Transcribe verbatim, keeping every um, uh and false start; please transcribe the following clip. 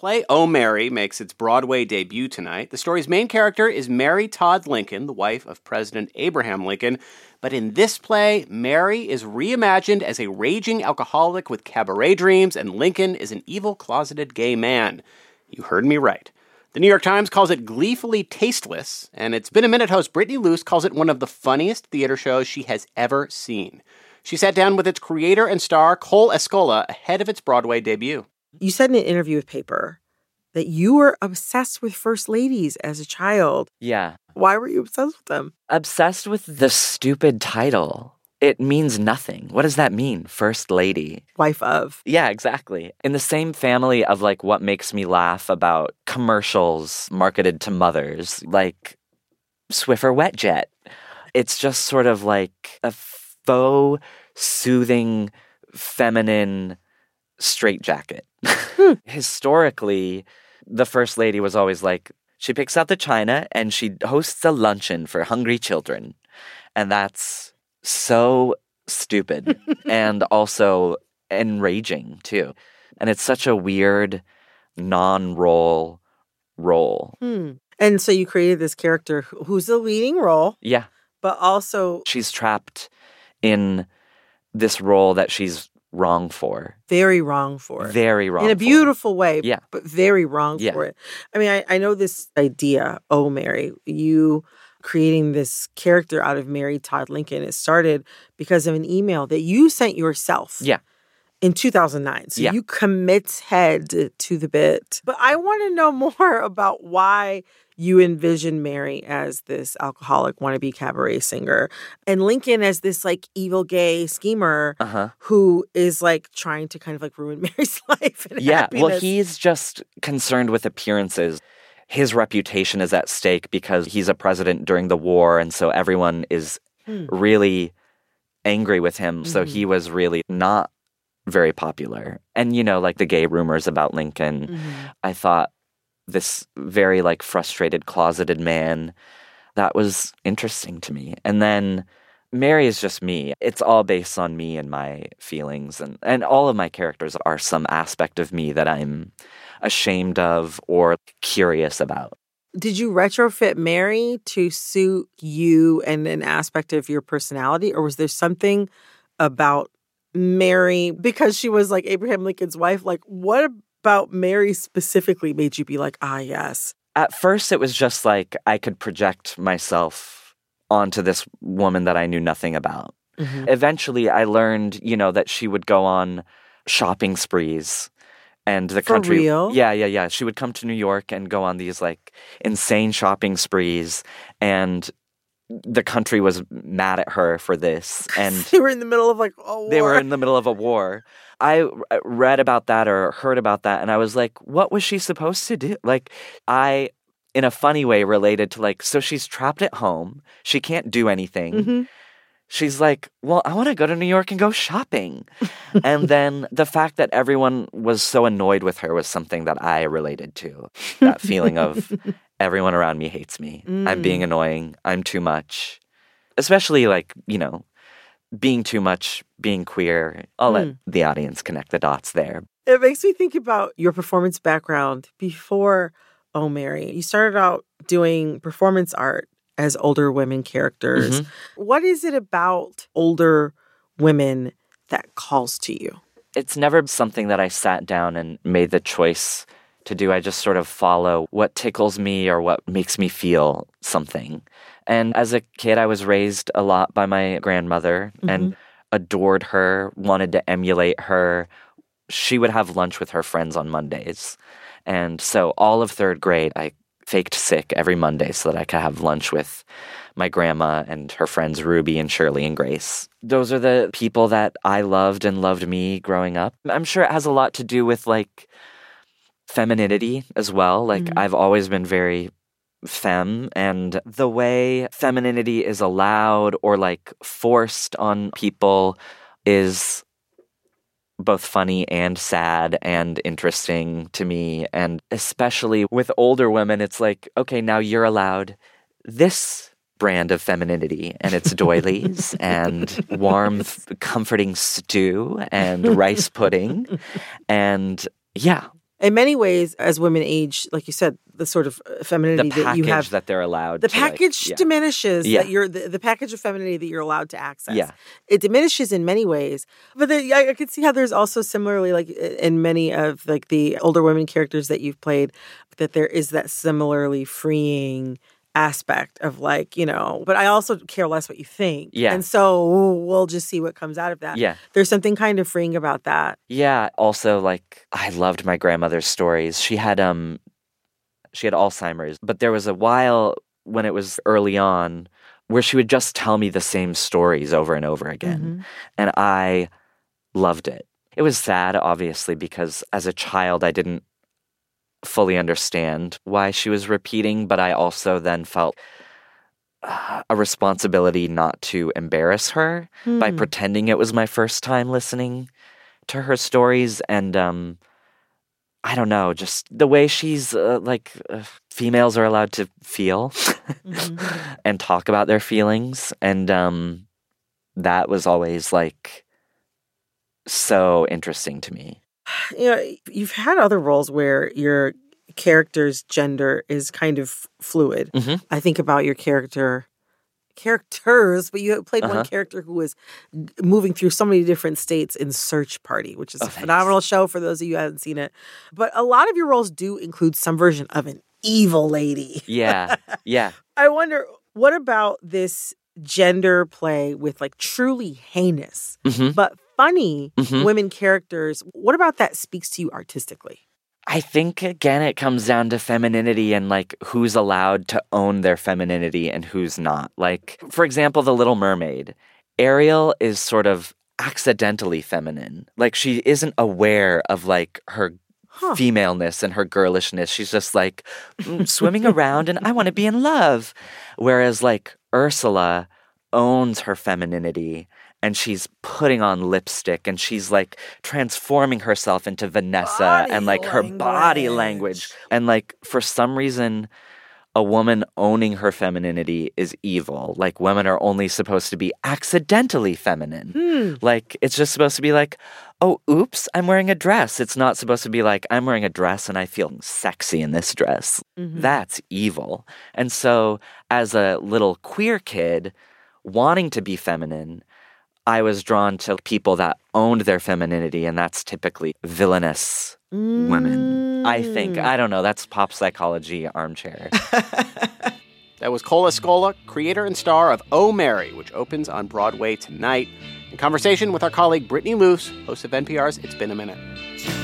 play Oh, Mary makes its Broadway debut tonight. The story's main character is Mary Todd Lincoln, the wife of President Abraham Lincoln. But in this play, Mary is reimagined as a raging alcoholic with cabaret dreams, and Lincoln is an evil, closeted gay man. You heard me right. The New York Times calls it gleefully tasteless, and its Been a Minute host Brittany Luce calls it one of the funniest theater shows she has ever seen. She sat down with its creator and star, Cole Escola, ahead of its Broadway debut. You said in an interview with Paper that you were obsessed with first ladies as a child. Yeah. Why were you obsessed with them? Obsessed with the stupid title. It means nothing. What does that mean? First lady. Wife of. Yeah, exactly. In the same family of like what makes me laugh about commercials marketed to mothers, like Swiffer Wet Jet. It's just sort of like a faux, soothing, feminine straitjacket. Hmm. Historically, the first lady was always like, she picks out the china and she hosts a luncheon for hungry children. And that's so stupid and also enraging, too. And it's such a weird non-role role. Hmm. And so you created this character who's the leading role. Yeah. But also, she's trapped in this role that she's wrong for. Very wrong for. Very wrong in a for. beautiful way, yeah. but very wrong yeah. for it. I mean, I, I know this idea, Oh, Mary, you creating this character out of Mary Todd Lincoln, it started because of an email that you sent yourself. Yeah. In two thousand nine. So yeah. you committed to the bit. But I want to know more about why you envision Mary as this alcoholic wannabe cabaret singer and Lincoln as this like evil gay schemer uh-huh. who is like trying to kind of like ruin Mary's life and yeah, happiness. Well, he's just concerned with appearances. His reputation is at stake because he's a president during the war, and so everyone is hmm. really angry with him. Mm-hmm. So he was really not very popular. And, you know, like the gay rumors about Lincoln, mm-hmm. I thought this very like frustrated, closeted man, that was interesting to me. And then Mary is just me. It's all based on me and my feelings. And, and all of my characters are some aspect of me that I'm ashamed of or curious about. Did you retrofit Mary to suit you and an aspect of your personality? Or was there something about Mary, because she was like Abraham Lincoln's wife, like what about Mary specifically made you be like, ah, yes? At first, it was just like I could project myself onto this woman that I knew nothing about. Mm-hmm. Eventually, I learned, you know, that she would go on shopping sprees. And the For country, real? yeah, yeah, yeah. She would come to New York and go on these like insane shopping sprees, and the country was mad at her for this. And they were in the middle of like a war. They were in the middle of a war. I read about that or heard about that, and I was like, what was she supposed to do? Like, I, in a funny way, related to like, so she's trapped at home. She can't do anything. Mm-hmm. She's like, well, I want to go to New York and go shopping. And then the fact that everyone was so annoyed with her was something that I related to. That feeling of everyone around me hates me. Mm. I'm being annoying. I'm too much. Especially like, you know, being too much, being queer. I'll mm. let the audience connect the dots there. It makes me think about your performance background before Oh, Mary. You started out doing performance art as older women characters. Mm-hmm. What is it about older women that calls to you? It's never something that I sat down and made the choice to do. I just sort of follow what tickles me or what makes me feel something. And as a kid, I was raised a lot by my grandmother mm-hmm. and adored her, wanted to emulate her. She would have lunch with her friends on Mondays. And so all of third grade, I faked sick every Monday so that I could have lunch with my grandma and her friends Ruby and Shirley and Grace. Those are the people that I loved and loved me growing up. I'm sure it has a lot to do with like femininity as well. Like mm-hmm. I've always been very femme, and the way femininity is allowed or like forced on people is both funny and sad and interesting to me. And especially with older women, it's like, okay, now you're allowed this brand of femininity, and it's doilies and warm, comforting stew and rice pudding. And yeah, In many ways, as women age, like you said, the sort of femininity the that you have, that they're allowed the to, like, package yeah. diminishes. Yeah. That you're the, the package of femininity that you're allowed to access. Yeah. It diminishes in many ways. But there, I, I could see how there's also similarly, like in many of like the older women characters that you've played, that there is that similarly freeing aspect of like, you know, but I also care less what you think. Yeah. And so we'll just see what comes out of that. Yeah. There's something kind of freeing about that. Yeah. Also, like, I loved my grandmother's stories. She had um, she had Alzheimer's, but there was a while when it was early on where she would just tell me the same stories over and over again, Mm-hmm. and I loved it. It was sad, obviously, because as a child I didn't fully understand why she was repeating, but I also then felt uh, a responsibility not to embarrass her Hmm. by pretending it was my first time listening to her stories. And um, I don't know, just the way she's uh, like, uh, females are allowed to feel Mm-hmm. and talk about their feelings. And um, that was always like so interesting to me. You know, you've had other roles where your character's gender is kind of fluid. Mm-hmm. I think about your character, characters, but you played Uh-huh. one character who was g- moving through so many different states in Search Party, which is Oh, a thanks. phenomenal show for those of you who haven't seen it. But a lot of your roles do include some version of an evil lady. Yeah, yeah. I wonder, what about this gender play with like truly heinous Mm-hmm. but funny Mhm. women characters? What about that speaks to you artistically? I think, again, it comes down to femininity and, like, who's allowed to own their femininity and who's not. Like, for example, The Little Mermaid. Ariel is sort of accidentally feminine. Like, she isn't aware of, like, her Huh. femaleness and her girlishness. She's just, like, mm, swimming around and I want to be in love. Whereas, like, Ursula owns her femininity and she's putting on lipstick and she's like transforming herself into Vanessa Body and like her body language. language. And like for some reason, a woman owning her femininity is evil. Like women are only supposed to be accidentally feminine. Hmm. Like it's just supposed to be like, oh, oops, I'm wearing a dress. It's not supposed to be like, I'm wearing a dress and I feel sexy in this dress. Mhm. That's evil. And so as a little queer kid wanting to be feminine, I was drawn to people that owned their femininity, and that's typically villainous women. I think. I don't know. That's pop psychology armchair. That was Cola Scola, creator and star of Oh Mary, which opens on Broadway tonight. In conversation with our colleague Brittany Luce, host of N P R's It's Been a Minute.